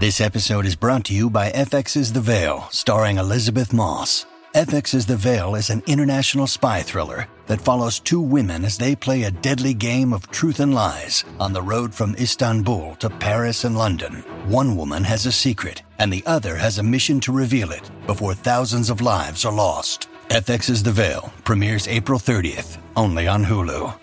This episode is brought to you by FX's The Veil, starring Elizabeth Moss. FX's The Veil is an international spy thriller that follows two women as they play a deadly game of truth and lies on the road from Istanbul to Paris and London. One woman has a secret, and the other has a mission to reveal it before thousands of lives are lost. FX's The Veil premieres April 30th, only on Hulu.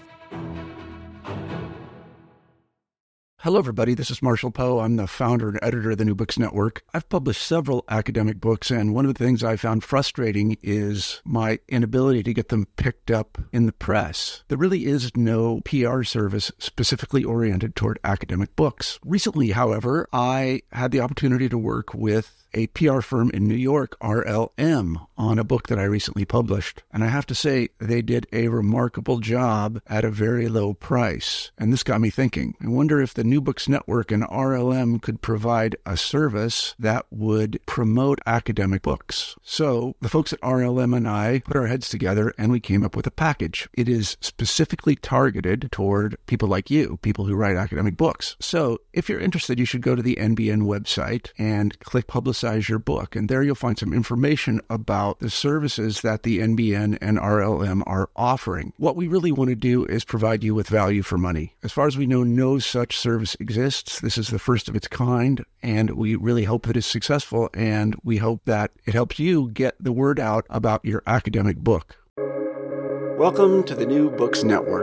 Hello, everybody. This is Marshall Poe. I'm the founder and editor of the New Books Network. I've published several academic books, and one of the things I found frustrating is my inability to get them picked up in the press. There really is no PR service specifically oriented toward academic books. Recently, however, I had the opportunity to work with a PR firm in New York, RLM, on a book that I recently published. And I have to say, they did a remarkable job at a very low price. And this got me thinking. I wonder if the New Books Network and RLM could provide a service that would promote academic books. So the folks at RLM and I put our heads together and we came up with a package. It is specifically targeted toward people like you, people who write academic books. So if you're interested, you should go to the NBN website and click Publicize your book. And there you'll find some information about the services that the NBN and RLM are offering. What we really want to do is provide you with value for money. As far as we know, no such service exists. This is the first of its kind, and we really hope it is successful, and we hope that it helps you get the word out about your academic book. Welcome to the New Books Network.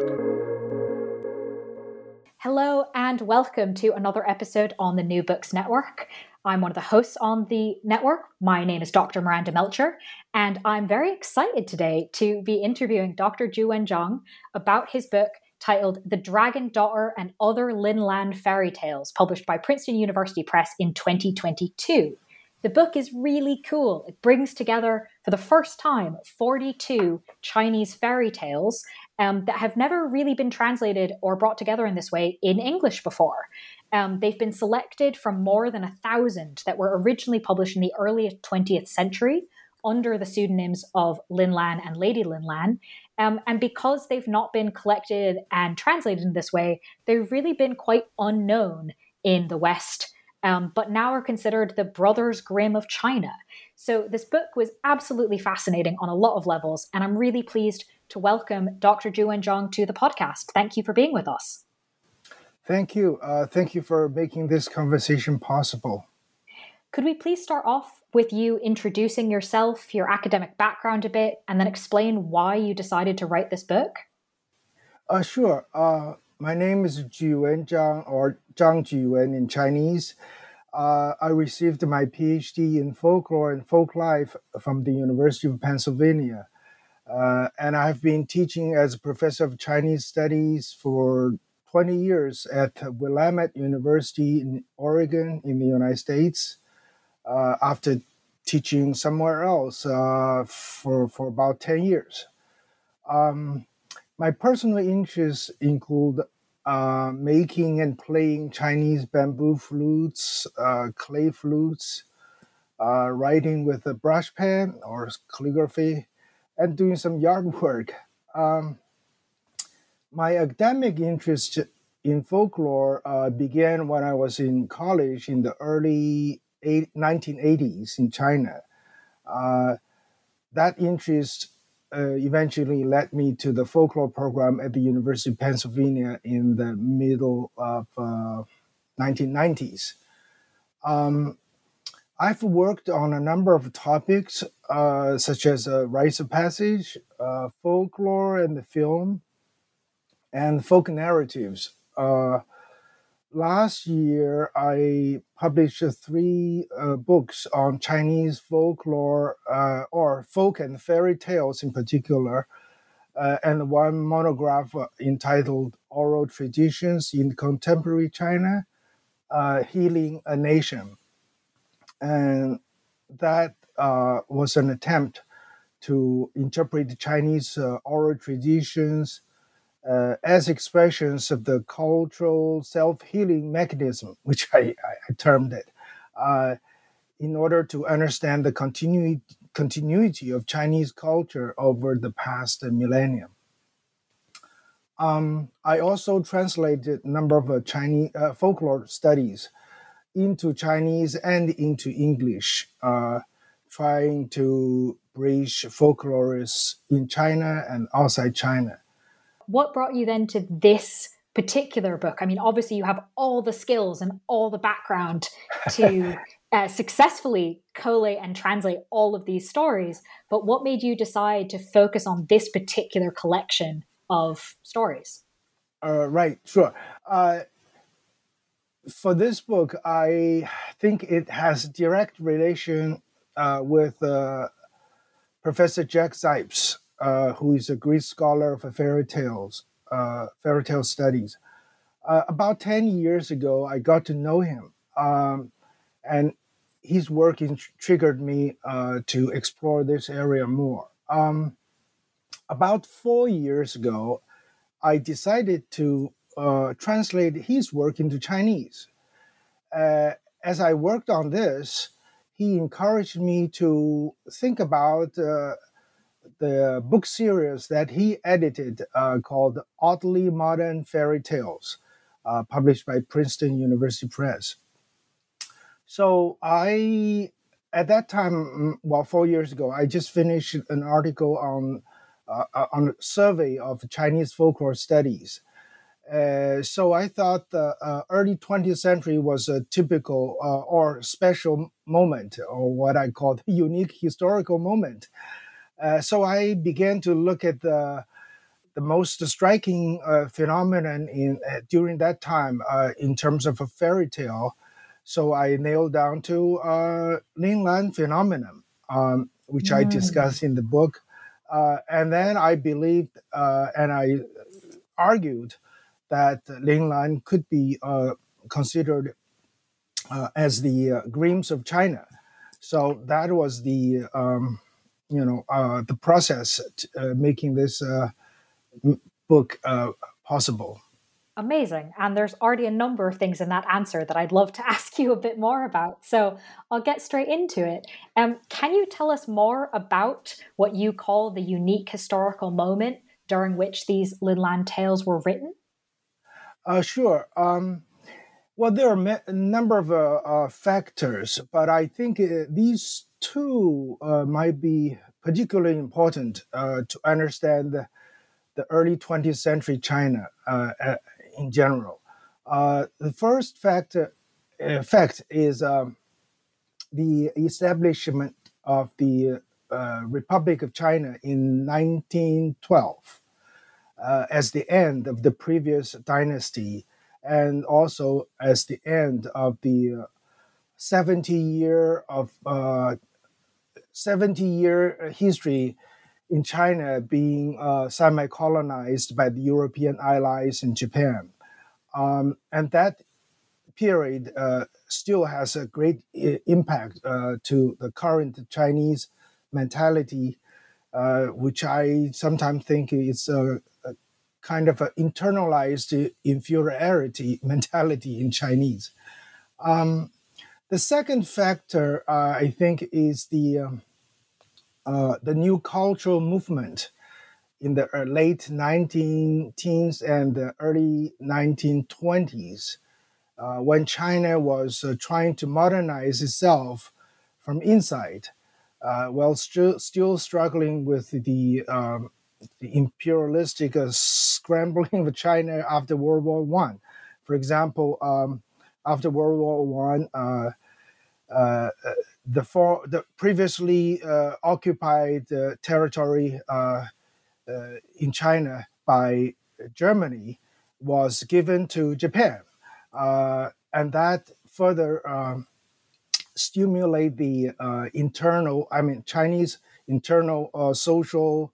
Hello and welcome to another episode on the New Books Network. I'm one of the hosts on the network. My name is Dr. Miranda Melcher, and I'm very excited today to be interviewing Dr. Juwen Zhang about his book titled The Dragon Daughter and Other Linlan Fairy Tales, published by Princeton University Press in 2022. The book is really cool. It brings together, for the first time, 42 Chinese fairy tales that have never really been translated or brought together in this way in English before. They've been selected from more than 1,000 that were originally published in the early 20th century under the pseudonyms of Lin Lan and Lady Lin Lan. And because they've not been collected and translated in this way, they've really been quite unknown in the West, but now are considered the Brothers Grimm of China. So this book was absolutely fascinating on a lot of levels, and I'm really pleased to welcome Dr. Juwen Zhang to the podcast. Thank you for being with us. Thank you. Thank you for making this conversation possible. Could we please start off with you introducing yourself, your academic background a bit, and then explain why you decided to write this book? Sure. My name is Juwen Zhang, or Zhang Juwen in Chinese. I received my PhD in folklore and folk life from the University of Pennsylvania. And I've been teaching as a professor of Chinese studies for 20 years at Willamette University in Oregon in the United States, after teaching somewhere else for about 10 years. My personal interests include making and playing Chinese bamboo flutes, clay flutes, writing with a brush pen or calligraphy, and doing some yard work. My academic interest in folklore began when I was in college in the early 1980s in China. That interest eventually led me to the folklore program at the University of Pennsylvania in the middle of 1990s. I've worked on a number of topics, such as rites of passage, folklore and the film, and folk narratives. Last year, I published 3 books on Chinese folklore, or folk and fairy tales in particular, and one monograph entitled Oral Traditions in Contemporary China, Healing a Nation. And that was an attempt to interpret the Chinese oral traditions as expressions of the cultural self-healing mechanism, which I termed it, in order to understand the continuity of Chinese culture over the past millennium. I also translated a number of Chinese folklore studies into Chinese and into English, trying to bridge folklorists in China and outside China. What brought you then to this particular book? I mean, obviously you have all the skills and all the background to successfully collate and translate all of these stories, but what made you decide to focus on this particular collection of stories? Right, sure. For this book, I think it has direct relation with Professor Jack Zipes, who is a Greek scholar for fairy tale studies. About 10 years ago, I got to know him, and his work triggered me to explore this area more. About 4 years ago, I decided to translate his work into Chinese. As I worked on this, he encouraged me to think about the book series that he edited called Oddly Modern Fairy Tales, published by Princeton University Press. So at that time, 4 years ago, I just finished an article on a survey of Chinese folklore studies. So I thought the early 20th century was a typical or special moment, or what I call the unique historical moment. So I began to look at the most striking phenomenon during that time in terms of a fairy tale. So I nailed down to Lin-Lan phenomenon, which I discuss in the book. And then I believed and I argued that Lin-Lan could be considered as the Grimm's of China. So that was the process making this book possible. Amazing. And there's already a number of things in that answer that I'd love to ask you a bit more about. So I'll get straight into it. Can you tell us more about what you call the unique historical moment during which these Lin-Lan tales were written? Sure. Well, there are a number of factors, but I think these two might be particularly important to understand the early 20th century China in general. The first fact is the establishment of the Republic of China in 1912 as the end of the previous dynasty, and also as the end of the 70-year history in China being semi-colonized by the European allies in Japan. And that period still has a great impact to the current Chinese mentality, which I sometimes think is a kind of an internalized inferiority mentality in Chinese. The second factor, I think, is the new cultural movement in the late 19-teens and the early 1920s, when China was trying to modernize itself from inside, while still struggling with the imperialistic scrambling of China after World War I. For example, after World War I, the previously occupied territory in China by Germany was given to Japan, and that further stimulate the Chinese internal social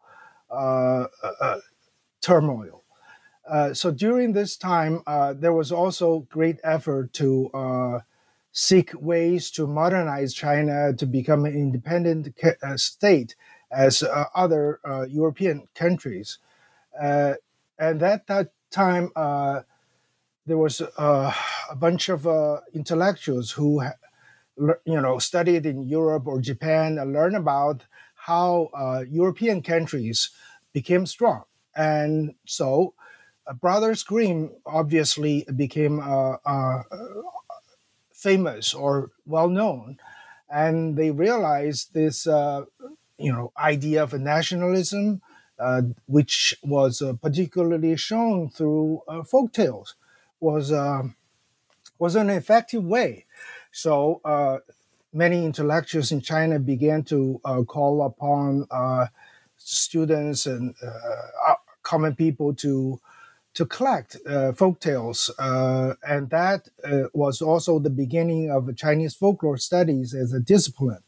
turmoil. So during this time, there was also great effort to seek ways to modernize China to become an independent state as other European countries. And at that time, there was a bunch of intellectuals who studied in Europe or Japan and learned about how European countries became strong. And so Brothers Grimm obviously became famous or well known, and they realized this idea of nationalism, which was particularly shown through folk tales, was an effective way. So many intellectuals in China began to call upon students and common people to collect folk tales, and that was also the beginning of Chinese folklore studies as a discipline.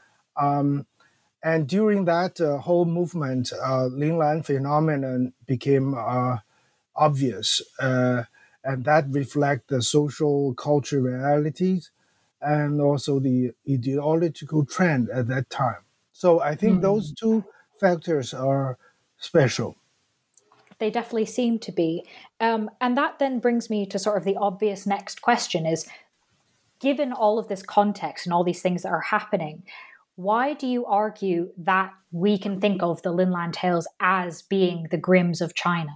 And during that whole movement, Linglan phenomenon became obvious, and that reflect the social cultural realities and also the ideological trend at that time. So I think those two factors are special. They definitely seem to be. And that then brings me to sort of the obvious next question is, given all of this context and all these things that are happening, why do you argue that we can think of the Linlan Tales as being the Grimms of China?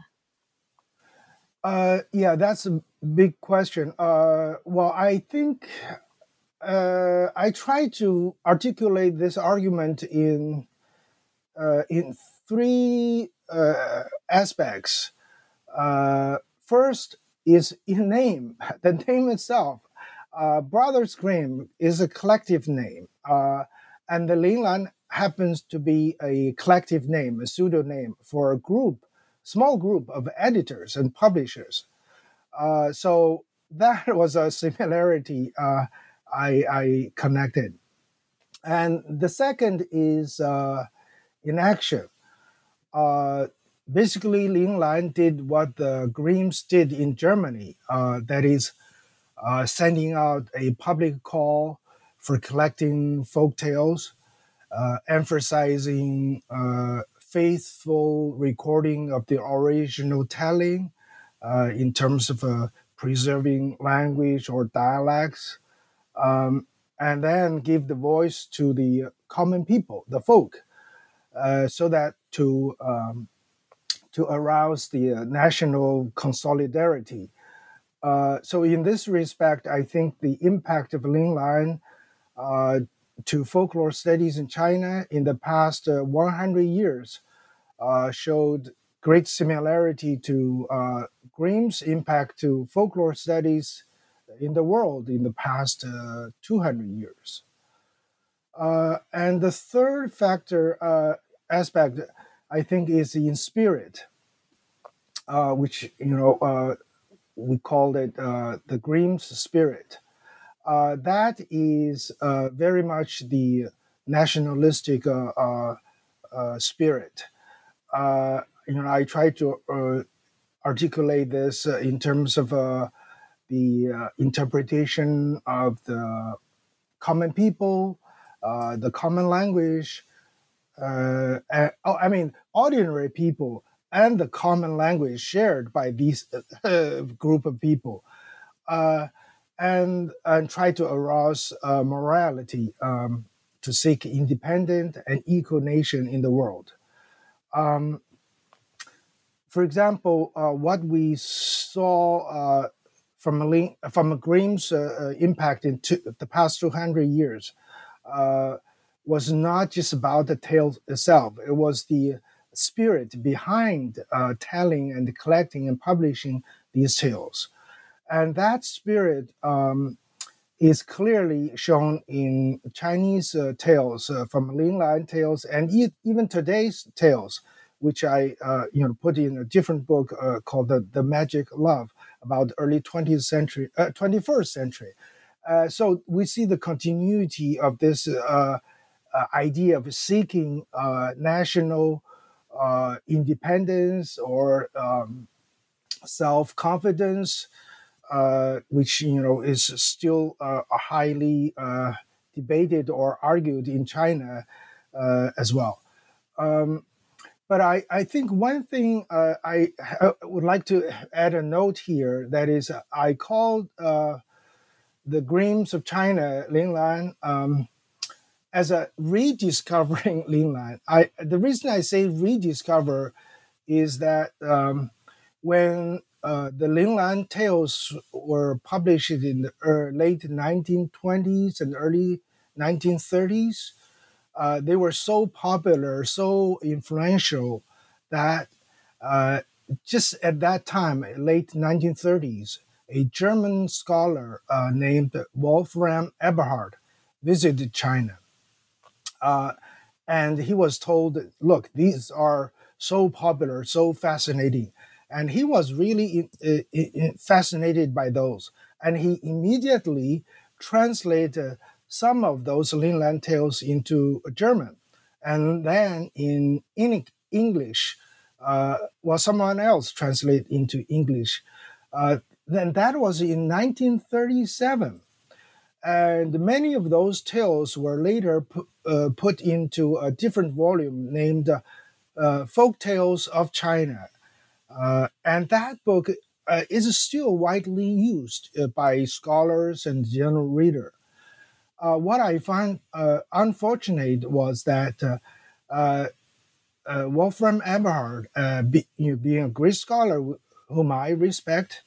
Yeah, that's a big question. Well, I think I try to articulate this argument in three aspects. First is in name. The name itself. Brothers Grimm is a collective name, and the Linglan happens to be a collective name, a pseudonym for a small group of editors and publishers. So that was a similarity I connected. And the second is in action. Basically, Linglan did what the Grimms did in Germany, that is, sending out a public call for collecting folk tales, emphasizing faithful recording of the original telling in terms of preserving language or dialects, and then give the voice to the common people, the folk, so that to arouse the national solidarity. So in this respect, I think the impact of Linglan to folklore studies in China in the past 100 years showed great similarity to Grimm's impact to folklore studies in the world in the past 200 years. And the third aspect, I think, is in spirit, which we called it the Grimm's spirit. That is very much the nationalistic spirit. I try to articulate this in terms of the interpretation of the common people, the common language, ordinary people, and the common language shared by these group of people, and try to arouse morality to seek independent and equal nation in the world. For example, what we saw from a Grimm's impact in the past 200 years was not just about the tale itself. It was the spirit behind telling and collecting and publishing these tales. And that spirit is clearly shown in Chinese tales, from Linglan tales, and even today's tales, which I put in a different book called The Magic Love, about early 21st century. So we see the continuity of this idea of seeking national independence or self-confidence, which is still highly debated or argued in China as well. But I think one thing I would like to add a note here, that is, I called the Grimms of China Linglan as a rediscovering Linglan. The reason I say rediscover is that when the Linglan tales were published in the late 1920s and early 1930s. They were so popular, so influential that just at that time, late 1930s, a German scholar named Wolfram Eberhard visited China. And he was told, look, these are so popular, so fascinating. And he was really fascinated by those. And he immediately translated some of those Linglan tales into German. And then in English, someone else translated into English. Then that was in 1937. And many of those tales were later put into a different volume named Folk Tales of China. And that book is still widely used by scholars and general reader. What I found unfortunate was that Wolfram Eberhard, being a great scholar whom I respect,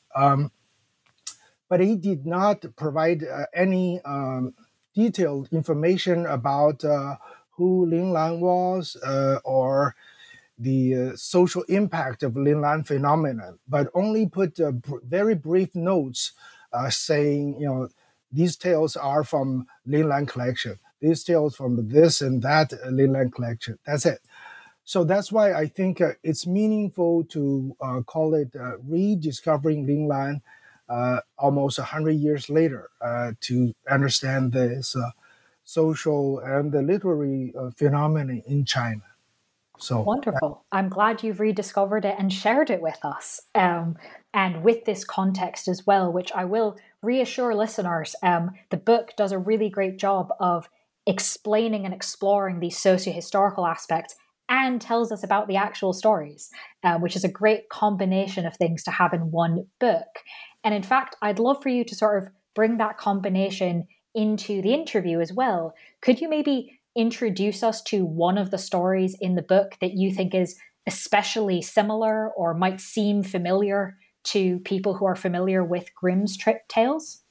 but he did not provide any detailed information about who Linglan was or the social impact of Linglan phenomenon, but only put very brief notes saying, these tales are from Linglan collection, these tales from this and that Linglan collection. That's it. So that's why I think it's meaningful to call it rediscovering Linglan almost 100 years later to understand this social and the literary phenomenon in China. So wonderful. I'm glad you've rediscovered it and shared it with us. And with this context as well, which I will reassure listeners, the book does a really great job of explaining and exploring these socio-historical aspects and tells us about the actual stories, which is a great combination of things to have in one book. And in fact, I'd love for you to sort of bring that combination into the interview as well. Could you maybe introduce us to one of the stories in the book that you think is especially similar or might seem familiar to people who are familiar with Grimm's tales?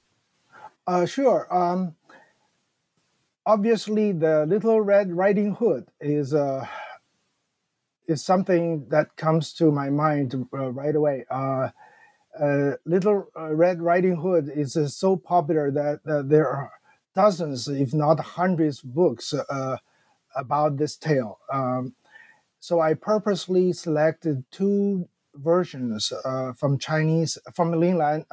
Sure. Obviously, the Little Red Riding Hood is something that comes to my mind right away. Little Red Riding Hood is so popular that there are dozens, if not hundreds, of books about this tale. So I purposely selected two versions from Linglan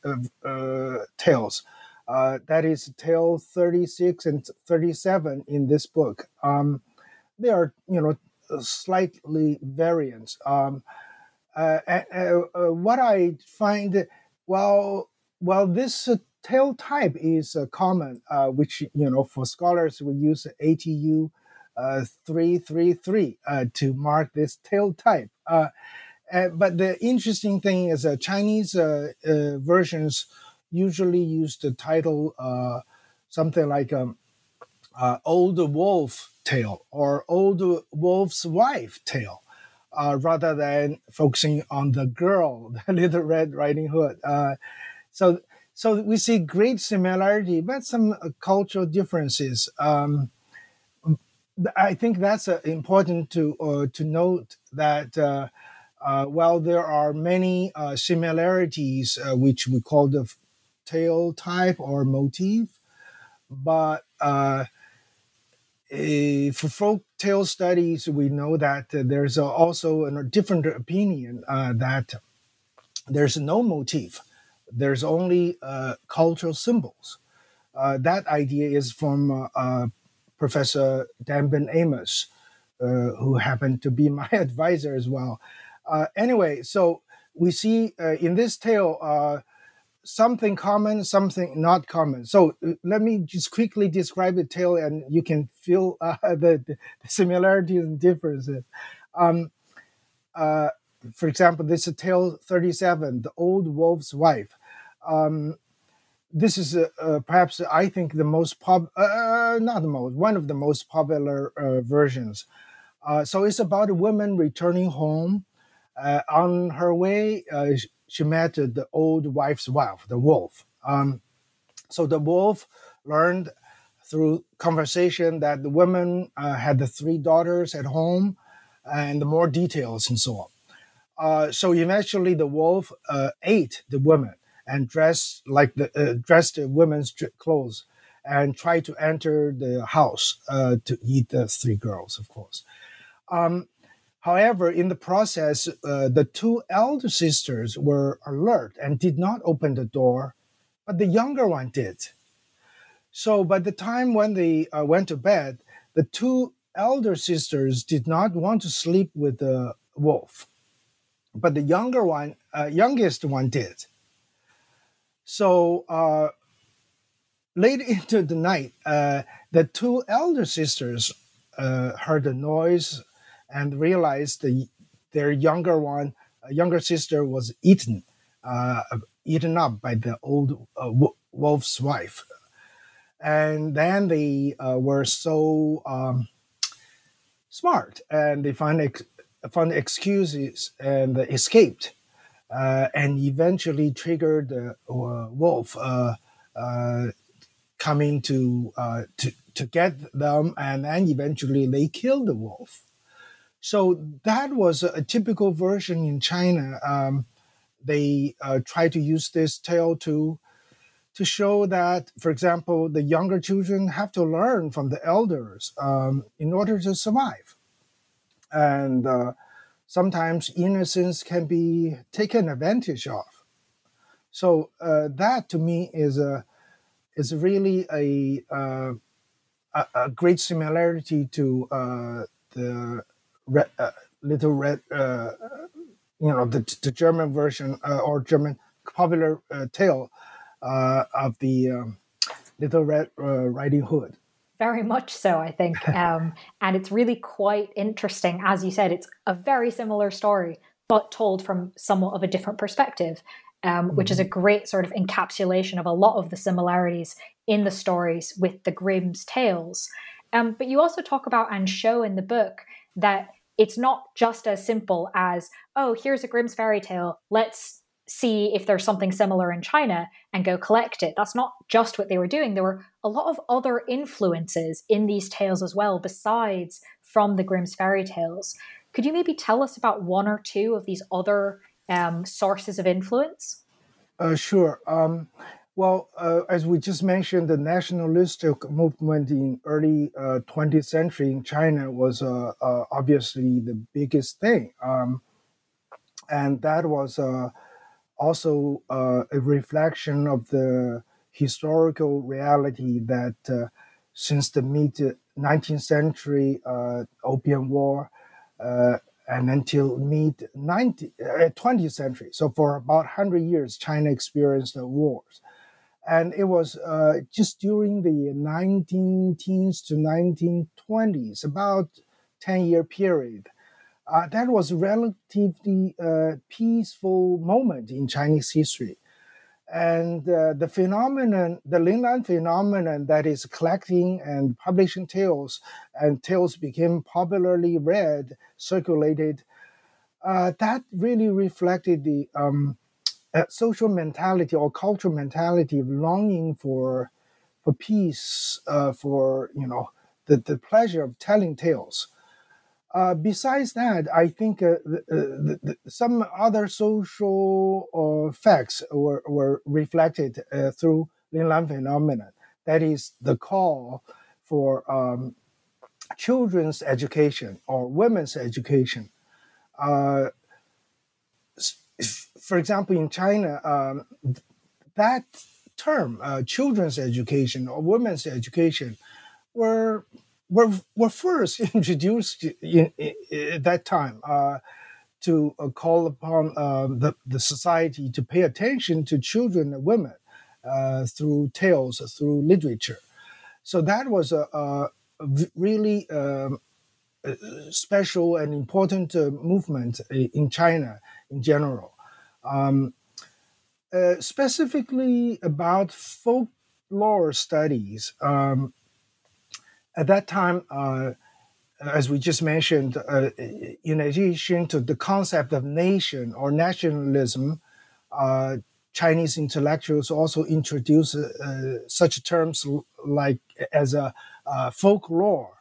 tales. That is tale 36 and 37 in this book. They are, slightly variants. What I find, while this tale type is common, which for scholars we use ATU 333 to mark this tale type. But the interesting thing is Chinese versions usually use the title something like Old Wolf Tale or Old Wolf's Wife Tale, rather than focusing on the girl, the Little Red Riding Hood. So we see great similarity, but some cultural differences. I think that's important to note that while there are many similarities, which we call the tale type or motif, but for folk tale studies, we know that there's also a different opinion that there's no motif. There's only cultural symbols. That idea is from Professor Danbin Amos, who happened to be my advisor as well. Anyway, so we see in this tale something common, something not common. So let me just quickly describe the tale, and you can feel the similarities and differences. For example, this is tale 37, The Old Wolf's Wife. This is perhaps, I think, one of the most popular versions. So it's about a woman returning home. On her way, she met the old wife's wife, the wolf. So the wolf learned through conversation that the woman had the 3 daughters at home and more details and so on. So eventually the wolf ate the woman and dressed the women's clothes and tried to enter the house to eat the 3 girls, of course. However, in the process, the 2 elder sisters were alert and did not open the door, but the younger one did. So by the time when they went to bed, the 2 elder sisters did not want to sleep with the wolf, but the youngest one did. So late into the night, the 2 elder sisters heard the noise and realized their younger sister was eaten up by the old wolf's wife. And then they were so smart, and they found excuses and escaped, and eventually triggered the wolf coming to get them, and then eventually they killed the wolf. So that was a typical version in China. They tried to use this tale to show that, for example, the younger children have to learn from the elders in order to survive. And sometimes innocence can be taken advantage of. So that to me is really a great similarity to the Little Red, the German version or German popular tale of the Little Red Riding Hood. Very much so, I think. And it's really quite interesting. As you said, it's a very similar story, but told from somewhat of a different perspective, which is a great sort of encapsulation of a lot of the similarities in the stories with the Grimm's tales. But you also talk about and show in the book that it's not just as simple as, oh, here's a Grimm's fairy tale, let's see if there's something similar in China and go collect it. That's not just what they were doing. There were a lot of other influences in these tales as well, besides from the Grimm's fairy tales. Could you maybe tell us about 1 or 2 of these other sources of influence? Sure. Well, as we just mentioned, the nationalistic movement in early 20th century in China was obviously the biggest thing. And that was also a reflection of the historical reality that since the mid-19th century Opium War and until mid-20th century, so for about 100 years, China experienced wars. And it was just during the 1910s to 1920s, about 10-year period, that was a relatively peaceful moment in Chinese history. And the phenomenon, the Linglan phenomenon, that is collecting and publishing tales, and tales became popularly read, circulated, that really reflected the social mentality or cultural mentality of longing for peace, for the pleasure of telling tales. Besides that, I think some other social facts were reflected through Linglan phenomenon. That is the call for children's education or women's education. For example, in China, that term, children's education or women's education, were first introduced at that time to call upon the society to pay attention to children and women through tales, through literature. So that was a really special and important movement in China in general. Specifically about folklore studies, at that time, as we just mentioned, in addition to the concept of nation or nationalism, Chinese intellectuals also introduced such terms like as a folklore,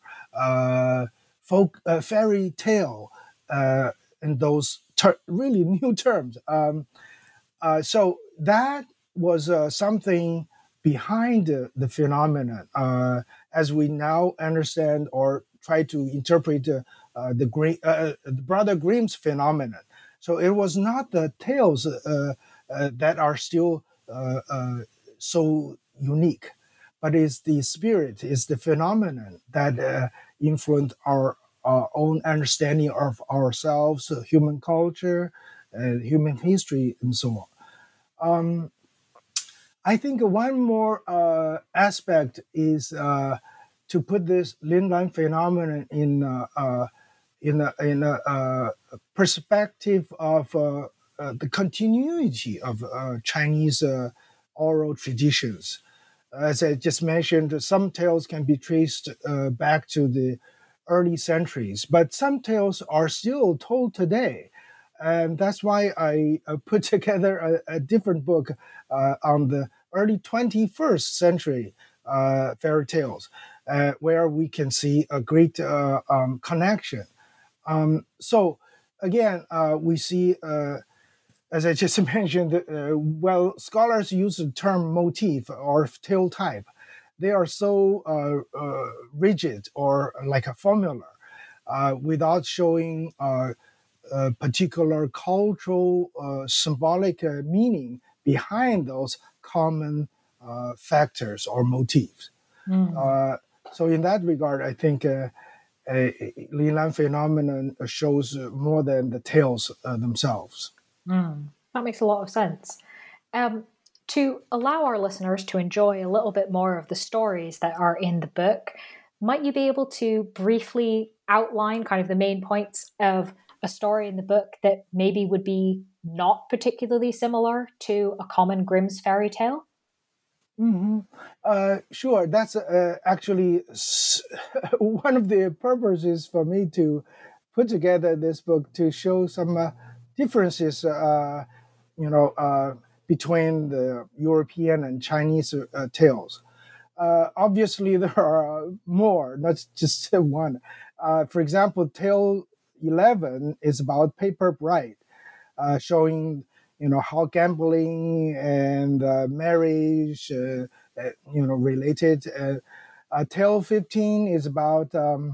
fairy tale, and those really new terms. So that was something behind the phenomenon, as we now understand or try to interpret the Brother Grimm's phenomenon. So it was not the tales that are still so unique, but it's the spirit, it's the phenomenon that influenced our own understanding of ourselves, human culture, human history, and so on. I think one more aspect is to put this Linlan phenomenon in a perspective of the continuity of Chinese oral traditions. As I just mentioned, some tales can be traced back to the early centuries, but some tales are still told today. And that's why I put together a different book on the early 21st century fairy tales, where we can see a great connection. So again, we see, as I just mentioned, well, scholars use the term motif or tale type. They are so rigid or like a formula without showing particular cultural symbolic meaning behind those common factors or motifs. So in that regard, I think Linlan phenomenon shows more than the tales themselves. That makes a lot of sense. To allow our listeners to enjoy a little bit more of the stories that are in the book, might you be able to briefly outline kind of the main points of a story in the book that maybe would be not particularly similar to a common Grimm's fairy tale? Sure. That's actually one of the purposes for me to put together this book, to show some differences, between the European and Chinese tales. Obviously, there are more, not just one. For example, tale 11 is about Paper Bride, showing how gambling and marriage related. Tale 15 is about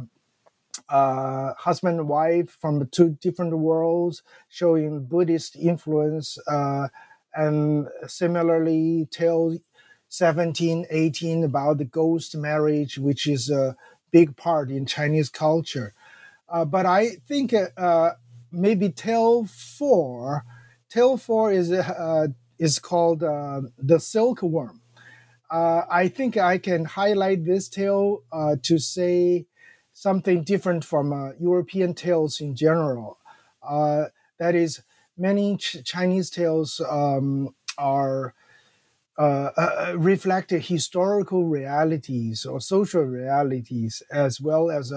husband and wife from two different worlds, showing Buddhist influence. And similarly, tale 17, 18 about the ghost marriage, which is a big part in Chinese culture. But I think maybe tale 4 is called the silkworm. I think I can highlight this tale to say something different from European tales in general. That is, many Chinese tales are reflect historical realities or social realities, as well as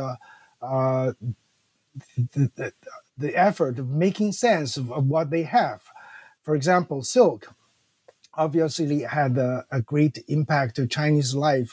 the effort of making sense of what they have. For example, silk obviously had a great impact to Chinese life,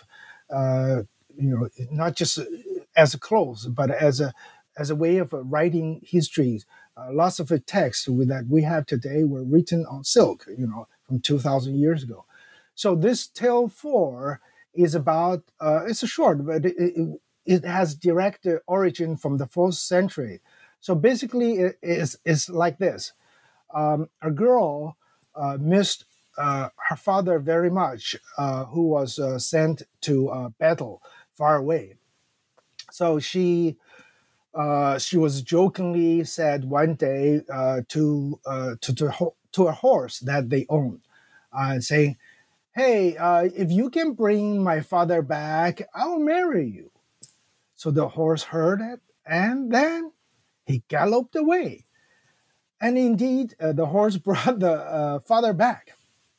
not just as a clothes, but as a way of writing history. Lots of the texts that we have today were written on silk, from 2,000 years ago. So this tale 4 is about, it's a short, but it has direct origin from the 4th century. So basically, it's like this. A girl missed her father very much, who was sent to battle far away. So she was jokingly said one day to a horse that they owned, saying, "Hey, if you can bring my father back, I'll marry you." So the horse heard it, and then he galloped away. And indeed, the horse brought the father back.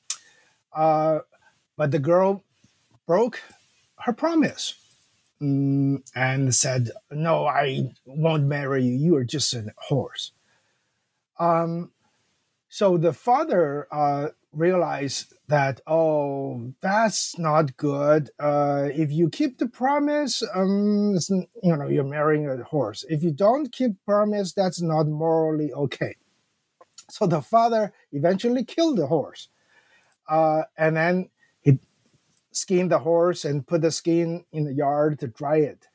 But the girl broke her promise and said, "No, I won't marry you. You are just a horse." So the father realized that, oh, that's not good. If you keep the promise, you're marrying a horse. If you don't keep promise, that's not morally okay. So the father eventually killed the horse, and then he skinned the horse and put the skin in the yard to dry it.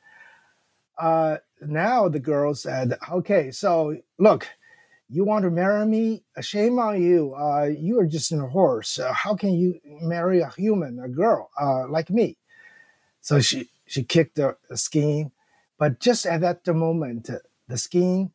Now the girl said, okay, so look, you want to marry me? Shame on you. You are just a horse. How can you marry a human, a girl like me? So she kicked the skin, but just at that moment, the skin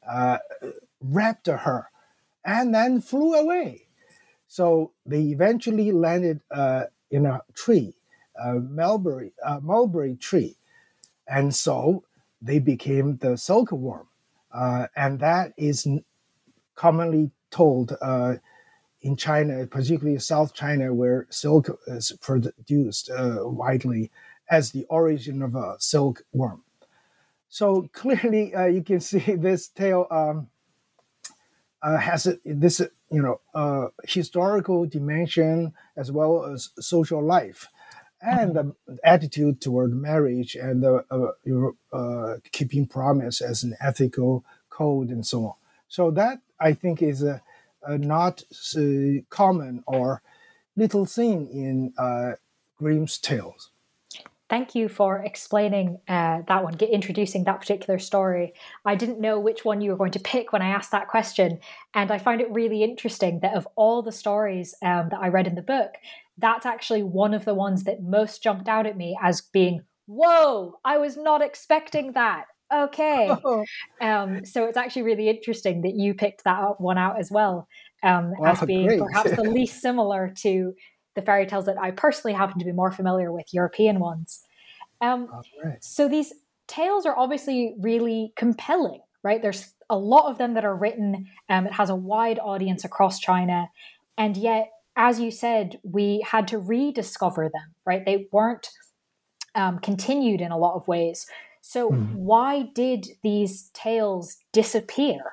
wrapped her and then flew away. So they eventually landed in a tree, a mulberry tree. And so they became the silkworm. And that is commonly told in China, particularly South China, where silk is produced widely, as the origin of a silkworm. So clearly, you can see this tale has this historical dimension as well as social life, and the attitude toward marriage and keeping promise as an ethical code and so on. So that, I think, is a not common or little thing in Grimm's tales. Thank you for explaining that one, introducing that particular story. I didn't know which one you were going to pick when I asked that question. And I found it really interesting that of all the stories that I read in the book, that's actually one of the ones that most jumped out at me as being, whoa, I was not expecting that. Okay. So it's actually really interesting that you picked that one out as well, as being great. Perhaps the least similar to the fairy tales that I personally happen to be more familiar with, European ones. Right. So these tales are obviously really compelling, right? There's a lot of them that are written. It has a wide audience across China. And yet, as you said, we had to rediscover them, right? They weren't continued in a lot of ways. So why did these tales disappear?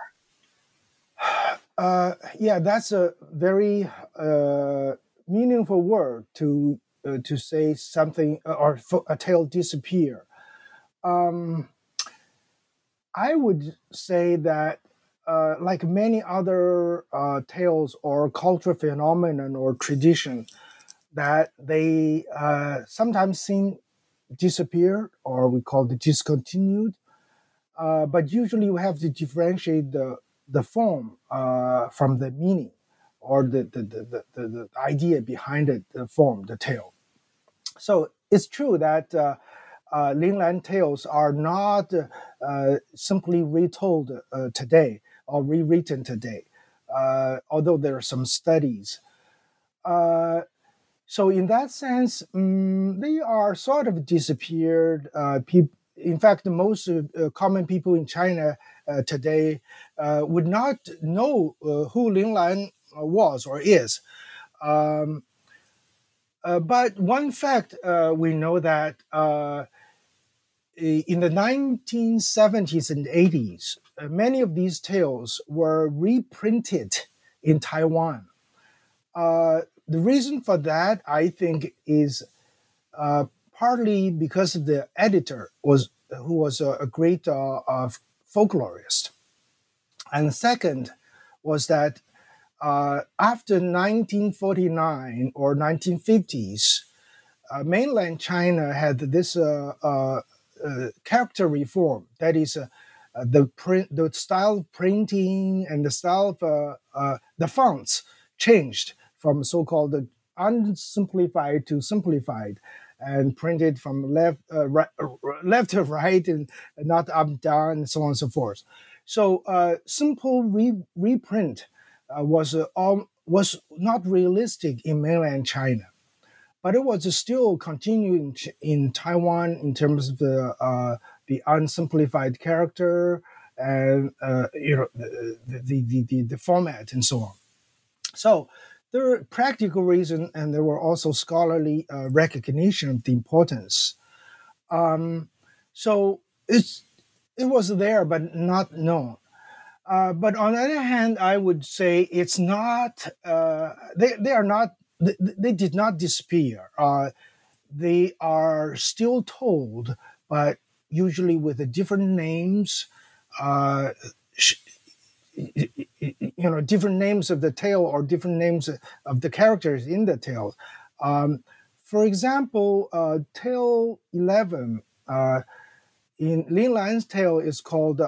That's a very meaningful word to say something or a tale disappear. I would say that like many other tales or cultural phenomenon or tradition, that they sometimes seem disappeared, or we call it discontinued. But usually we have to differentiate the form from the meaning, or the idea behind it, the form, the tale. So it's true that Linglan tales are not simply retold today or rewritten today, although there are some studies. So in that sense, they are sort of disappeared. In fact, the most common people in China today would not know who Linglan was or is. But one fact we know that in the 1970s and 80s, many of these tales were reprinted in Taiwan. The reason for that, I think, is partly because of the editor who was a great folklorist. And second was that after 1949 or 1950s, mainland China had this character reform. That is, the style of printing and the style of the fonts changed from so-called unsimplified to simplified, and printed from left to right and not up down, and so on and so forth. So simple reprint was not realistic in mainland China, but it was still continuing in Taiwan in terms of the unsimplified character and the format and so on. So there were practical reasons, and there were also scholarly recognition of the importance. So it was there, but not known. But on the other hand, I would say it's not. They are not. They did not disappear. They are still told, but usually with the different names. Uh, different names of the tale or different names of the characters in the tale. For example, tale 11 in Lin Lan's tale is called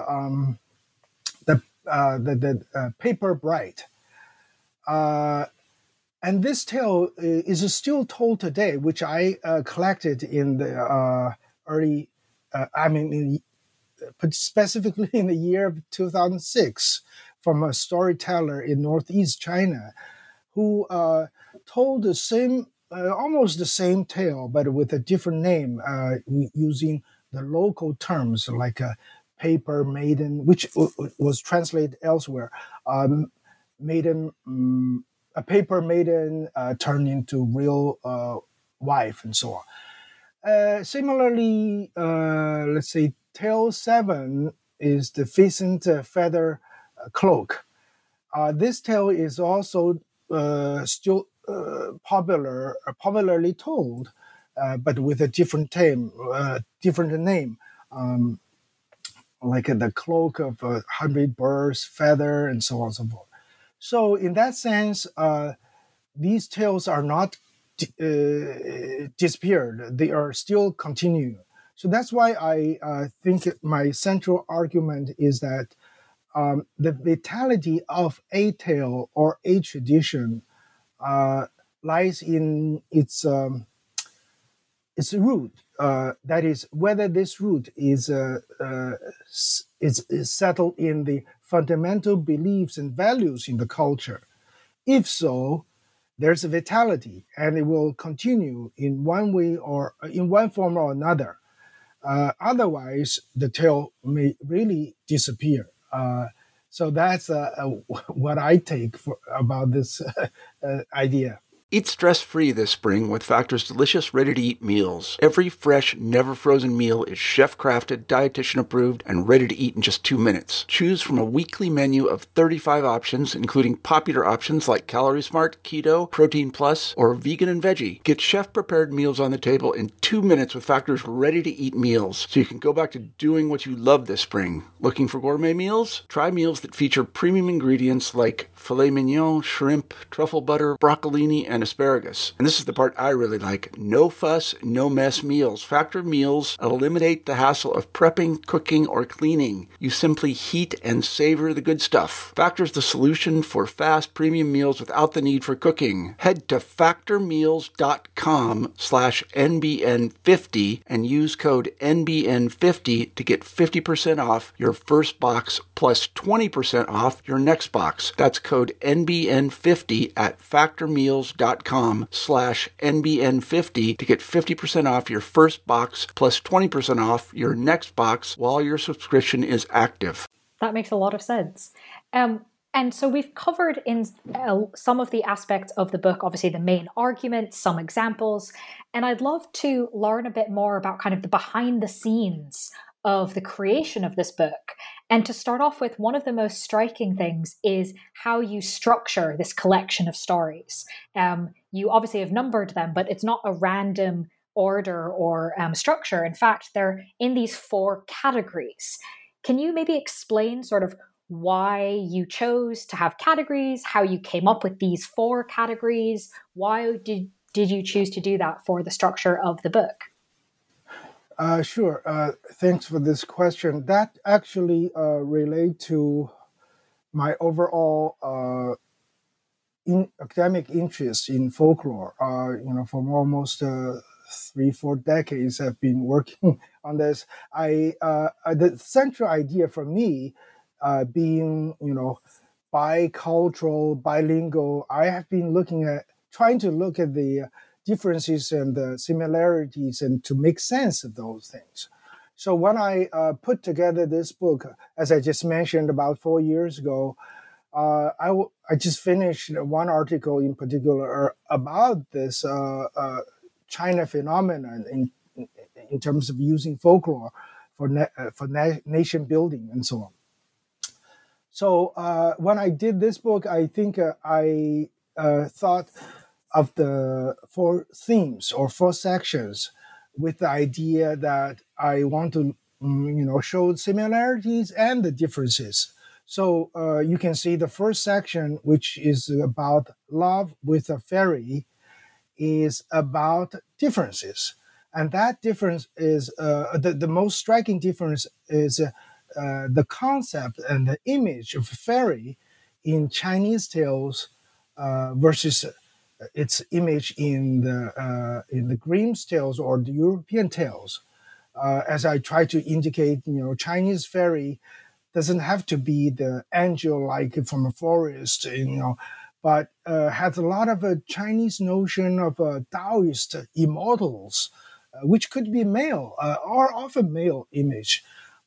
the Paper Bright. And this tale is still told today, which I collected in the early, specifically in the year of 2006 from a storyteller in Northeast China who told the same, almost the same tale, but with a different name, using the local terms like a paper maiden, which was translated elsewhere, maiden, a paper maiden turned into real wife, and so on. Similarly, let's say tale 7 is the pheasant feather cloak. This tale is also still popularly told, but with a different name, like the cloak of 100 birds, feather, and so on and so forth. So in that sense, these tales are not disappeared. They are still continuing. So that's why I think my central argument is that the vitality of a tale or a tradition lies in its root. That is, whether this root is settled in the fundamental beliefs and values in the culture. If so, there's a vitality, and it will continue in one way or in one form or another. Otherwise, the tale may really disappear. So that's what I take about this idea. Eat stress-free this spring with Factor's delicious ready-to-eat meals. Every fresh, never-frozen meal is chef-crafted, dietitian-approved, and ready to eat in just 2 minutes. Choose from a weekly menu of 35 options, including popular options like Calorie Smart, Keto, Protein Plus, or Vegan and Veggie. Get chef-prepared meals on the table in 2 minutes with Factor's ready-to-eat meals, so you can go back to doing what you love this spring. Looking for gourmet meals? Try meals that feature premium ingredients like filet mignon, shrimp, truffle butter, broccolini, and asparagus. And this is the part I really like. No fuss, no mess meals. Factor meals eliminate the hassle of prepping, cooking, or cleaning. You simply heat and savor the good stuff. Factor's the solution for fast premium meals without the need for cooking. Head to factormeals.com/NBN50 and use code NBN50 to get 50% off your first box plus 20% off your next box. That's code NBN50 at factormeals.com/NBN50 to get 50% off your first box plus 20% off your next box while your subscription is active. That makes a lot of sense. And so we've covered in some of the aspects of the book, obviously the main arguments, some examples, and I'd love to learn a bit more about kind of the behind the scenes of the creation of this book. And to start off with, one of the most striking things is how you structure this collection of stories. You obviously have numbered them, but it's not a random order or structure. In fact, they're in these 4 categories. Can you maybe explain sort of why you chose to have categories, how you came up with these 4 categories? Why did you choose to do that for the structure of the book? Sure. Thanks for this question. That actually relates to my overall academic interest in folklore. For almost 3-4 decades, I've been working on this. The central idea for me, being bicultural, bilingual, I have been trying to look at the differences and the similarities and to make sense of those things. So when I put together this book, as I just mentioned about 4 years ago, I just finished one article in particular about this China phenomenon in terms of using folklore for nation building and so on. So when I did this book, I think I thought of the 4 themes or 4 sections with the idea that I want to show similarities and the differences. So you can see the first section, which is about love with a fairy, is about differences. And that difference is the most striking difference is the concept and the image of fairy in Chinese tales versus its image in the Grimm's tales or the European tales. As I try to indicate, Chinese fairy doesn't have to be the angel like from a forest, but has a lot of a Chinese notion of Taoist immortals, which could be male or often male image.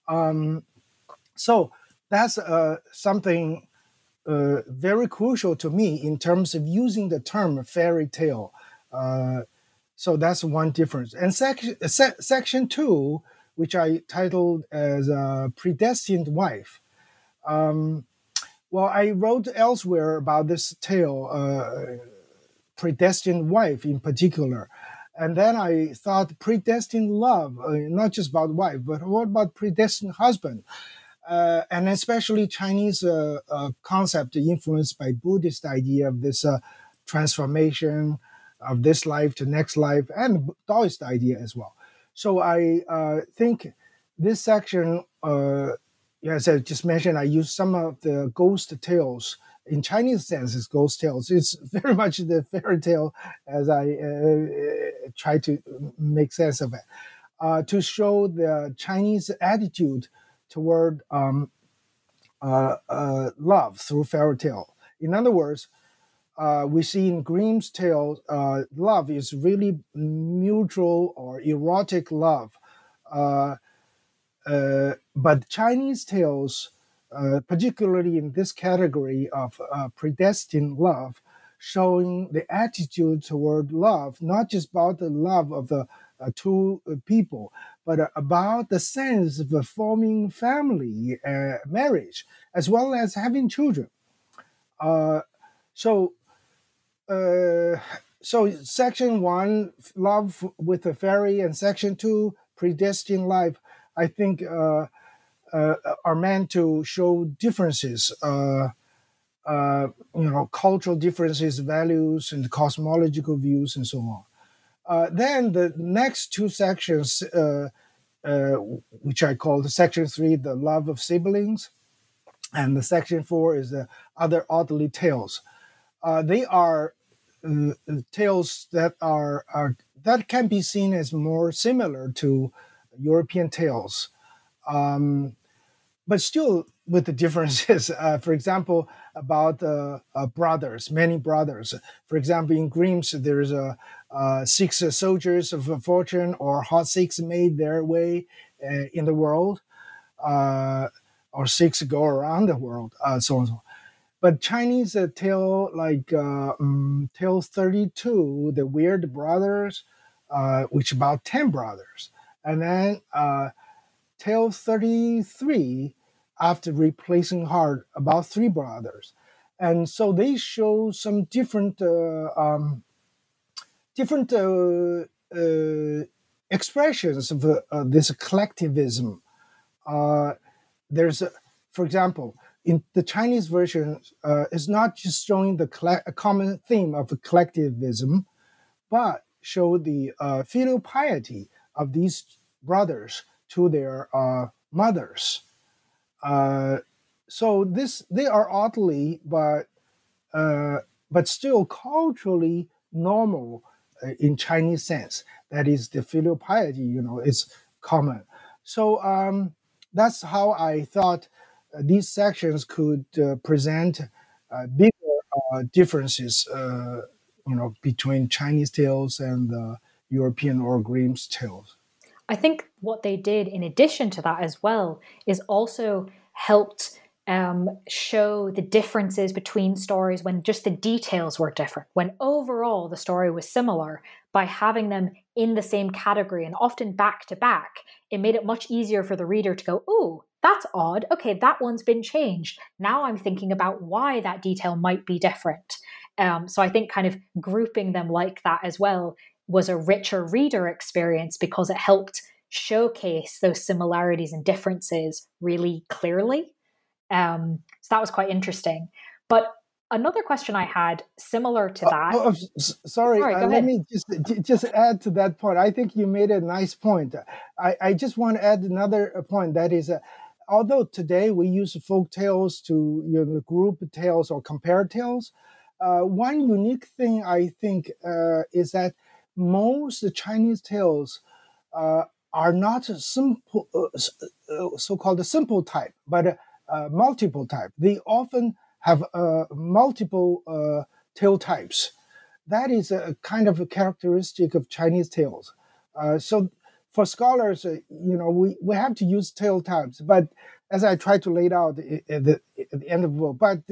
So that's something very crucial to me in terms of using the term fairy tale. So that's one difference. And section 2, which I titled as Predestined Wife. Well, I wrote elsewhere about this tale, Predestined Wife in particular. And then I thought predestined love, not just about wife, but what about predestined husband? And especially Chinese concept influenced by Buddhist idea of this transformation of this life to next life, and Taoist idea as well. So I think this section, as I just mentioned, I used some of the ghost tales. In Chinese sense, it's ghost tales. It's very much the fairy tale as I try to make sense of it, to show the Chinese attitude toward love through fairy tale. In other words, we see in Grimm's tale, love is really mutual or erotic love. But Chinese tales, particularly in this category of predestined love, showing the attitude toward love, not just about the love of the two people, but about the sense of forming family, marriage, as well as having children. So section 1, love with a fairy, and section 2, predestined life, I think are meant to show differences, cultural differences, values, and cosmological views, and so on. Then the next 2 sections, which I call the section 3, the love of siblings, and the section 4 is the other oddly tales. They are tales that that can be seen as more similar to European tales, but still with the differences. For example, about brothers, many brothers. For example, in Grimm's, there's 6 soldiers of fortune, or how 6 made their way in the world, or 6 go around the world, so on and so on. But Chinese tale like tale 32, the weird brothers, which about 10 brothers, and then tale 33, after replacing heart, about 3 brothers, and so they show some different expressions of this collectivism. There's, for example, in the Chinese version, is not just showing the common theme of collectivism, but show the filial piety of these brothers to their mothers. So they are oddly, but still culturally normal in Chinese sense. That is, the filial piety, is common. So that's how I thought these sections could present bigger differences, between Chinese tales and European or Grimm's tales. I think what they did in addition to that as well is also helped show the differences between stories when just the details were different, when overall the story was similar. By having them in the same category and often back to back, it made it much easier for the reader to go, oh, that's odd. Okay, that one's been changed. Now I'm thinking about why that detail might be different. So I think kind of grouping them like that as well was a richer reader experience because it helped showcase those similarities and differences really clearly. So that was quite interesting. But another question I had similar to that. Sorry, let me just add to that point. I think you made a nice point. I just want to add another point. That is, although today we use folk tales to group tales or compare tales, one unique thing I think is that most Chinese tales are not simple, so-called simple type, but multiple type. They often have multiple tale types. That is a kind of a characteristic of Chinese tales. So for scholars, we have to use tale types, but as I try to lay it out at the end of the book, but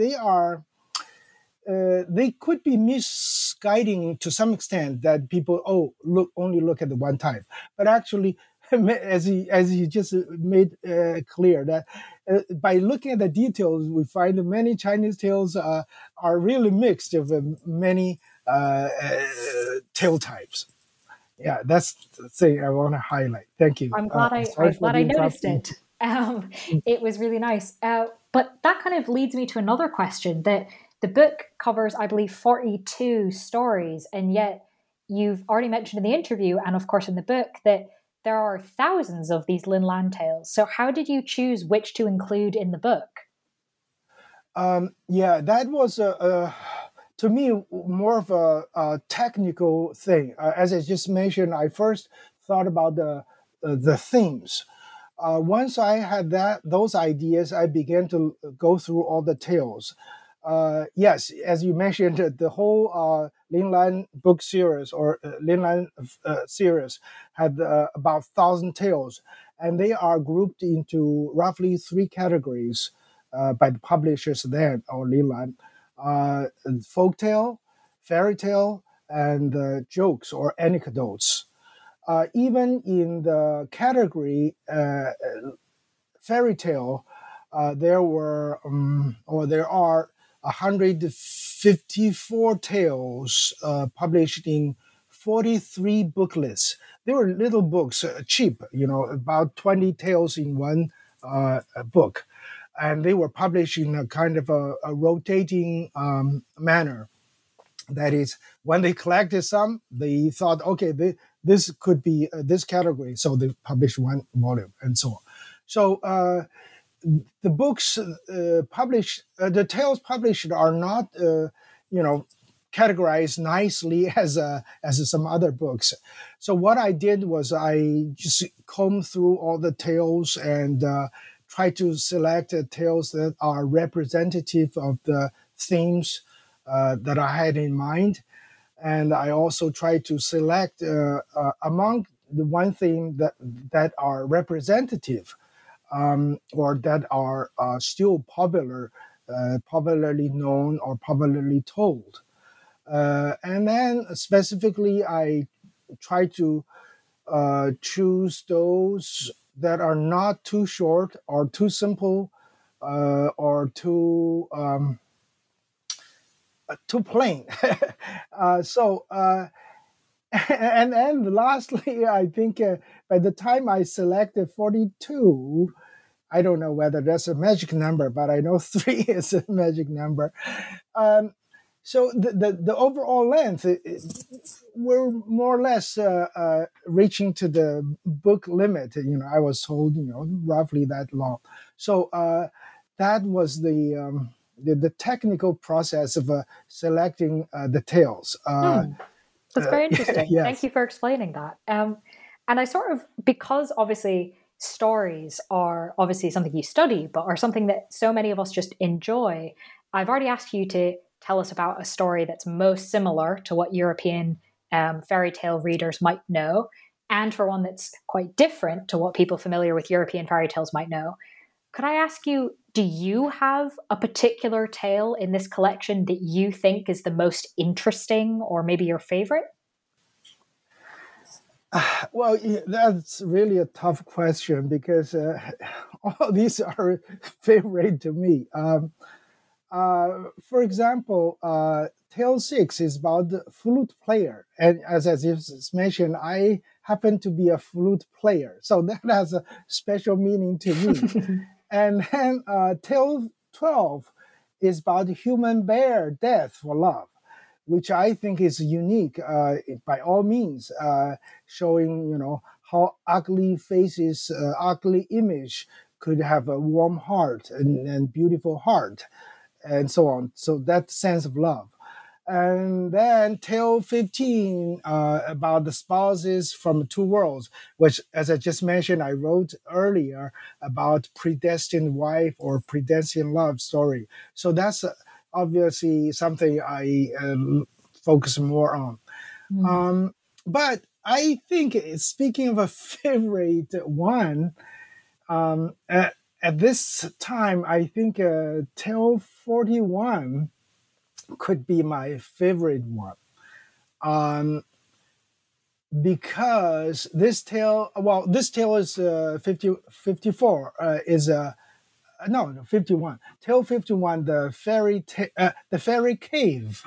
they could be misguiding to some extent that people only look at the one type, but actually, as you just made clear, that by looking at the details, we find that many Chinese tales are really mixed of many tale types. Yeah, that's the thing I want to highlight. Thank you. I'm glad I noticed it. It was really nice. But that kind of leads me to another question, that the book covers, I believe, 42 stories, and yet you've already mentioned in the interview, and of course in the book, that there are thousands of these Lin Lan tales. So how did you choose which to include in the book? That was to me more of a technical thing. As I just mentioned, I first thought about the themes. Once I had those ideas, I began to go through all the tales. Yes, as you mentioned, the whole Lin Lan book series or Lin Lan series had about 1,000 tales, and they are grouped into roughly 3 categories by the publishers then, or Lin Lan: folktale, fairy tale, and jokes or anecdotes. Even in the category fairy tale, there are 154 tales published in 43 booklets. They were little books, cheap, about 20 tales in one book. And they were published in a kind of a rotating manner. That is, when they collected some, they thought, okay, this could be this category. So they published one volume and so on. So the books published, the tales published are not, categorized nicely as some other books. So what I did was I just combed through all the tales and try to select tales that are representative of the themes that I had in mind. And I also try to select among the one theme that are representative or that are still popularly known or popularly told. And then specifically, I try to choose those that are not too short or too simple or too plain. And lastly, I think by the time I selected 42, I don't know whether that's a magic number, but I know 3 is a magic number. So the overall length, we're more or less reaching to the book limit. I was told, roughly that long. So that was the technical process of selecting the tales. That's very interesting. Yes. Thank you for explaining that. And I sort of, because obviously stories are obviously something you study, but are something that so many of us just enjoy, I've already asked you to tell us about a story that's most similar to what European fairy tale readers might know, and for one that's quite different to what people familiar with European fairy tales might know. Could I ask you, do you have a particular tale in this collection that you think is the most interesting or maybe your favorite? Well, that's really a tough question because all these are favorite to me. For example, Tale 6 is about the flute player. And as I just mentioned, I happen to be a flute player. So that has a special meaning to me. And then Tale 12 is about human bear death for love, which I think is unique by all means, showing, how ugly faces, ugly image could have a warm heart and beautiful heart and so on. So that sense of love. And then Tale 15 about the spouses from two worlds, which, as I just mentioned, I wrote earlier about predestined wife or predestined love story. So that's obviously something I focus more on. But I think, speaking of a favorite one, at this time, I think Tale 41 could be my favorite one. Because this tale is 54, is no, 51. Tale 51, the fairy cave.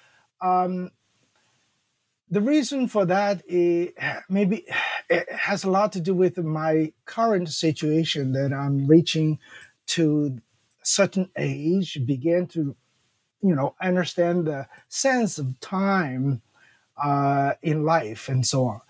The reason for that is maybe it has a lot to do with my current situation, that I'm reaching to a certain age, began to, understand the sense of time in life and so on.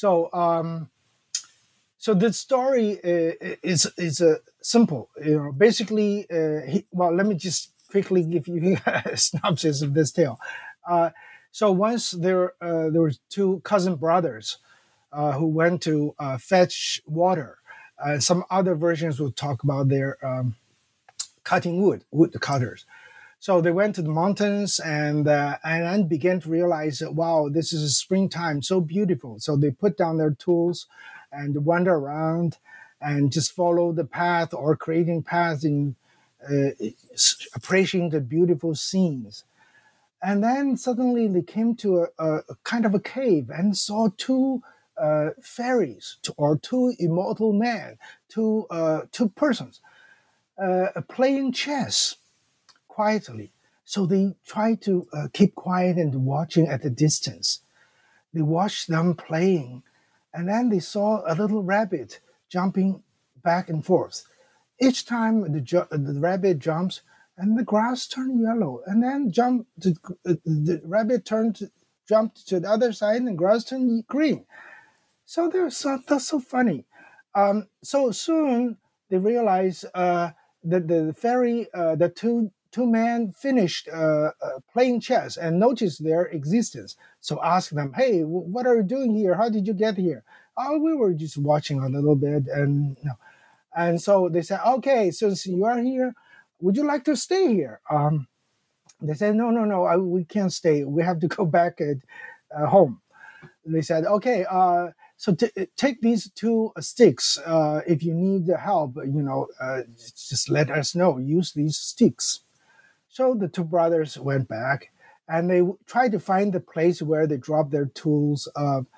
So the story is simple. Basically, let me just quickly give you a synopsis of this tale. So once there were two cousin brothers who went to fetch water. Some other versions will talk about their cutting wood cutters. So they went to the mountains and then began to realize that, wow, this is springtime, so beautiful. So they put down their tools and wander around and just follow the path or creating paths in appreciating the beautiful scenes. And then suddenly they came to a kind of a cave and saw two fairies or two immortal men, two persons playing chess quietly. So they tried to keep quiet and watching at a distance. They watched them playing, and then they saw a little rabbit jumping back and forth. Each time the rabbit jumps, and the grass turned yellow, and then the rabbit jumped to the other side, and the grass turned green. So that's so funny. So soon they realized that the fairy, the two men finished playing chess and noticed their existence. So asked them, "Hey, what are you doing here? How did you get here?" "Oh, we were just watching a little bit." And so they said, "Okay, since you are here, would you like to stay here?" They said, No, we can't stay. We have to go back at home. They said, "Okay, so take these two sticks. If you need help, just let us know. Use these sticks." So the two brothers went back, and they tried to find the place where they dropped their tools,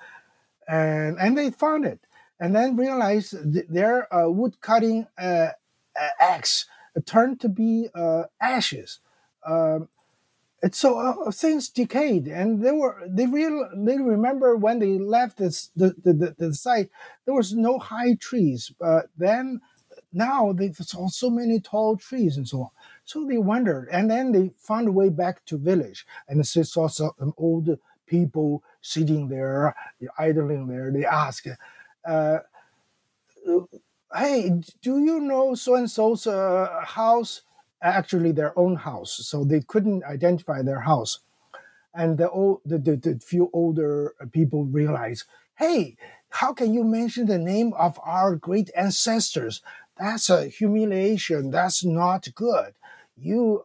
and they found it, and then realized their wood cutting axe turned to be ashes. And so things decayed, and they remember when they left the site, there was no high trees, but then now they saw so many tall trees and so on. So they wondered, and then they found a way back to village, and they saw some old people sitting there, idling there. They asked, "Hey, do you know so and so's house?" Actually, their own house, so they couldn't identify their house. And the few older people realized, "Hey, how can you mention the name of our great ancestors? That's a humiliation. That's not good. You,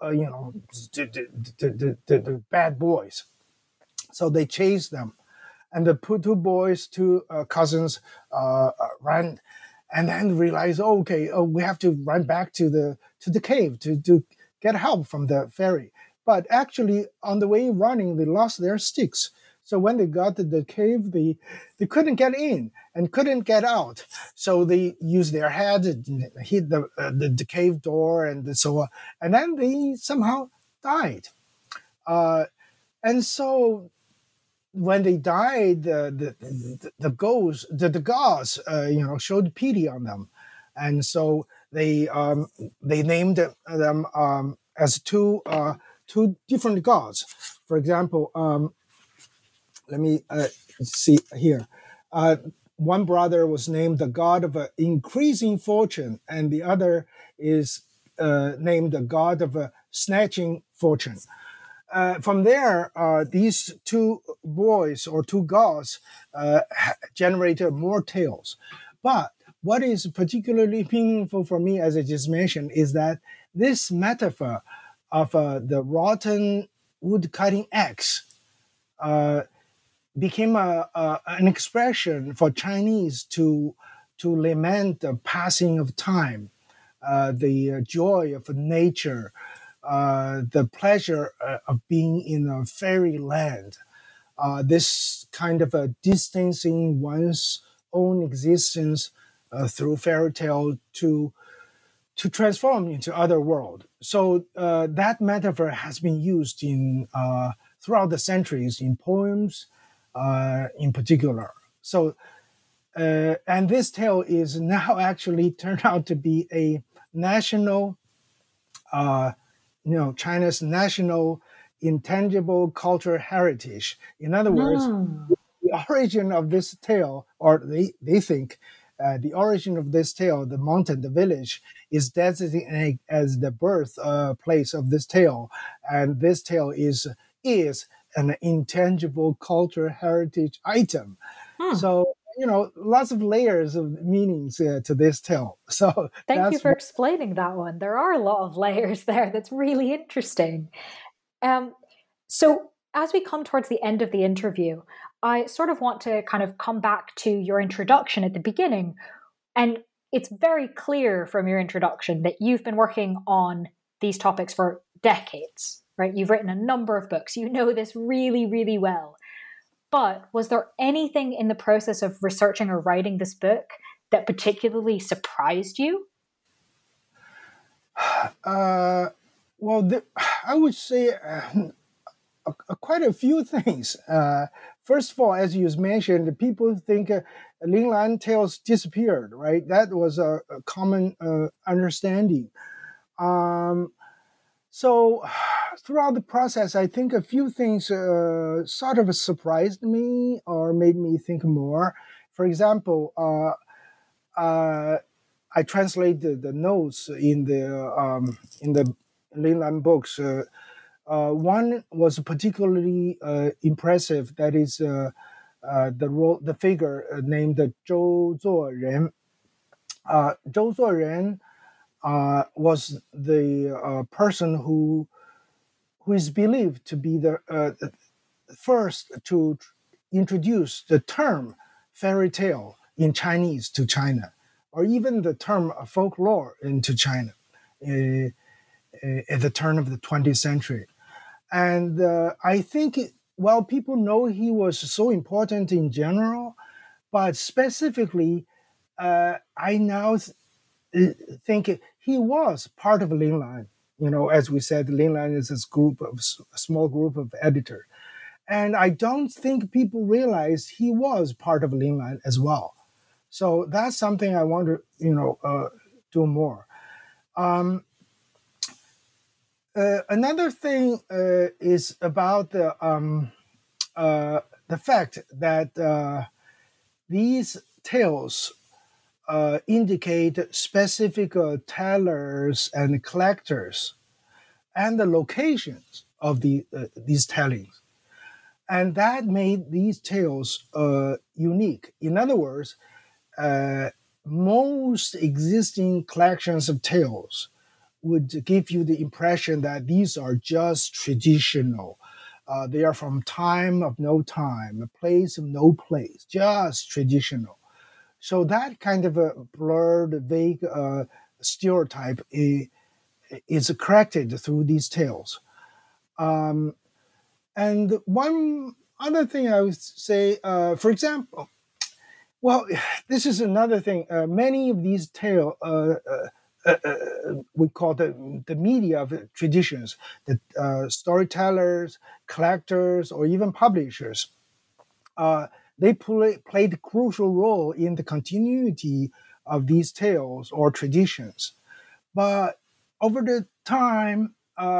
the bad boys." So they chased them, and the two cousins ran, and then realize, we have to run back to the cave to get help from the fairy. But actually, on the way running, they lost their sticks. So when they got to the cave, they couldn't get in and couldn't get out. So they used their head to hit the cave door and so on. And then they somehow died. And so when they died, the gods showed pity on them, and so they named them as two different gods. For example, let me see here. One brother was named the god of increasing fortune, and the other is named the god of snatching fortune. From there, these two boys or two gods generated more tales. But what is particularly meaningful for me, as I just mentioned, is that this metaphor of the rotten wood-cutting axe became an expression for Chinese to lament the passing of time, the joy of nature, the pleasure of being in a fairy land, this kind of a distancing one's own existence through fairy tale to transform into other world. So that metaphor has been used in throughout the centuries in poems, in particular. So and this tale is now actually turned out to be a national. China's national intangible cultural heritage. In other words, the origin of this tale, or they think the origin of this tale, the mountain, the village, is designated as the birth place of this tale. And this tale is an intangible cultural heritage item. So, lots of layers of meanings to this tale. So thank you for explaining that one. There are a lot of layers there. That's really interesting. So as we come towards the end of the interview, I sort of want to kind of come back to your introduction at the beginning. And it's very clear from your introduction that you've been working on these topics for decades, right? You've written a number of books. You know this really, really well. But was there anything in the process of researching or writing this book that particularly surprised you? I would say quite a few things. First of all, as you mentioned, people think Linglan tales disappeared, right? That was a common understanding. So throughout the process, I think a few things sort of surprised me or made me think more. For example, I translated the notes in the Linglan books. One was particularly impressive. That is the figure named Zhou Zuoren. Zhou Zuoren was the person who is believed to be the first to introduce the term fairy tale in Chinese to China, or even the term folklore into China at the turn of the 20th century. And I think, people know he was so important in general, but specifically, I now think he was part of Linglan. As we said, Linglan is a small group of editors. And I don't think people realize he was part of Linglan as well. So that's something I want to, do more. Another thing is about the fact that these tales indicate specific tellers and collectors and the locations of these tellings. And that made these tales unique. In other words, most existing collections of tales would give you the impression that these are just traditional. They are from time of no time, a place of no place, just traditional. So that kind of a blurred, vague stereotype is corrected through these tales. And one other thing I would say, for example, well, this is another thing. Many of these tales, we call the media of traditions, the storytellers, collectors, or even publishers, they played a crucial role in the continuity of these tales or traditions. But over the time,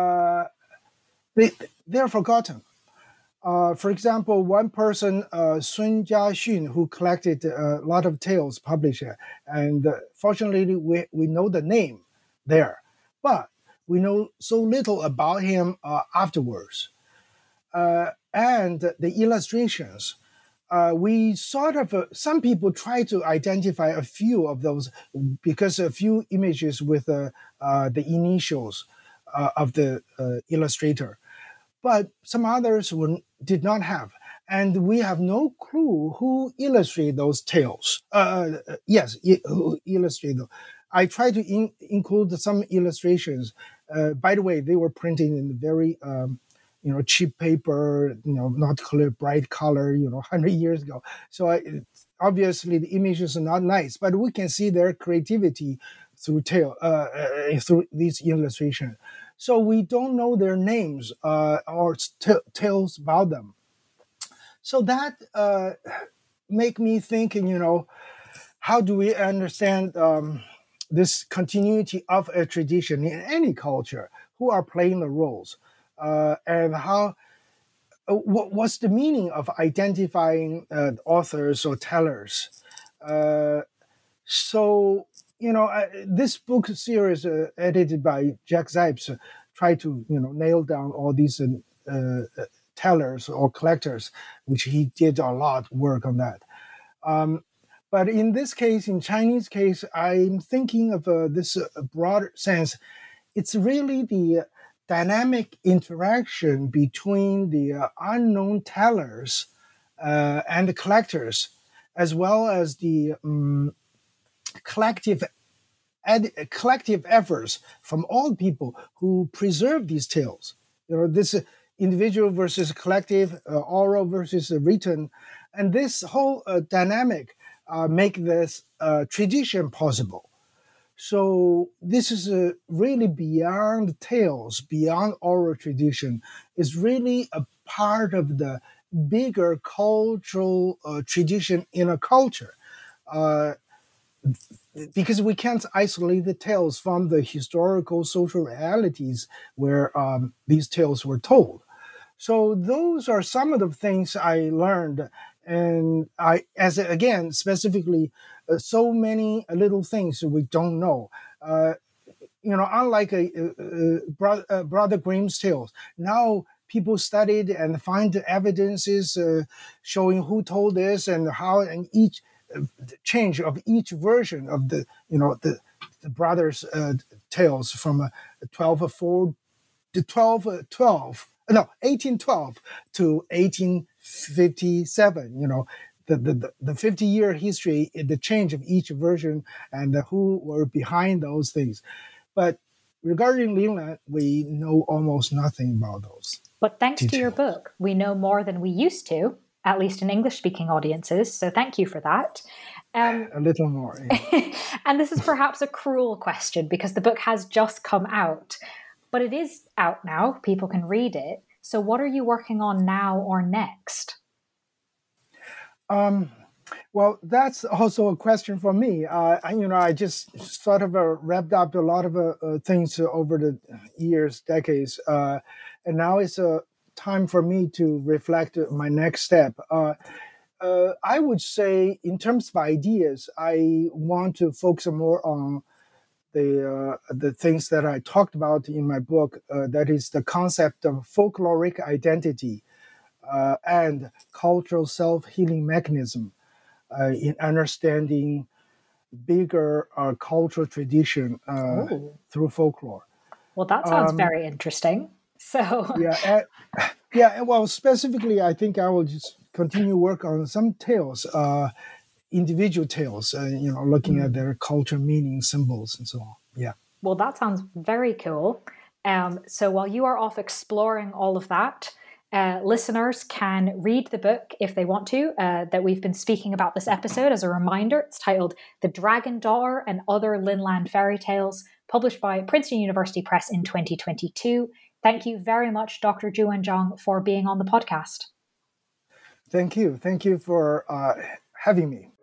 they're forgotten. For example, one person, Sun Jiaxun, who collected a lot of tales, published it. And fortunately, we know the name there. But we know so little about him afterwards. And the illustrations, we sort of, some people try to identify a few of those because a few images with the initials of the illustrator. But some others did not have. And we have no clue who illustrated those tales. Who illustrated them. I tried to include some illustrations. By the way, they were printed in very cheap paper, not clear, bright color, 100 years ago. So obviously the images are not nice, but we can see their creativity through these illustrations. So we don't know their names or tales about them. So that make me thinking, how do we understand this continuity of a tradition in any culture? Who are playing the roles? And what's the meaning of identifying authors or tellers? This book series edited by Jack Zipes tried to nail down all these tellers or collectors, which he did a lot of work on that. But in this case, in Chinese case, I'm thinking of this broader sense. It's really the dynamic interaction between the unknown tellers and the collectors, as well as the collective efforts from all people who preserve these tales. This individual versus collective, oral versus written, and this whole dynamic make this tradition possible. So this is really beyond tales, beyond oral tradition. It's really a part of the bigger cultural tradition in a culture. Because we can't isolate the tales from the historical social realities where these tales were told. So those are some of the things I learned. And specifically, so many little things we don't know. Unlike Brother Grimm's tales, now people studied and find evidences showing who told this and how, and each change of each version of the brothers' tales from 1812 to 1857. The 50-year history, the change of each version, and who were behind those things. But regarding Lin Lan, we know almost nothing about those. But thanks details. To your book, we know more than we used to, at least in English-speaking audiences. So thank you for that. A little more. Yeah. And this is perhaps a cruel question because the book has just come out, but it is out now. People can read it. So what are you working on now or next? Well, that's also a question for me. I just sort of wrapped up a lot of things over the years, decades, and now it's a time for me to reflect my next step. I would say, in terms of ideas, I want to focus more on the things that I talked about in my book. That is the concept of folkloric identity and cultural self-healing mechanism in understanding bigger cultural tradition through folklore. Well, that sounds very interesting. So well, specifically, I think I will just continue work on some tales individual tales, looking at their culture, meaning, symbols, and so on. Yeah. Well, that sounds very cool. So while you are off exploring all of that, listeners can read the book if they want to, that we've been speaking about this episode. As a reminder, it's titled The Dragon Daughter and Other Linland Fairy Tales, published by Princeton University Press in 2022. Thank you very much, Dr. Jiwen Zhang, for being on the podcast. Thank you. Thank you for having me.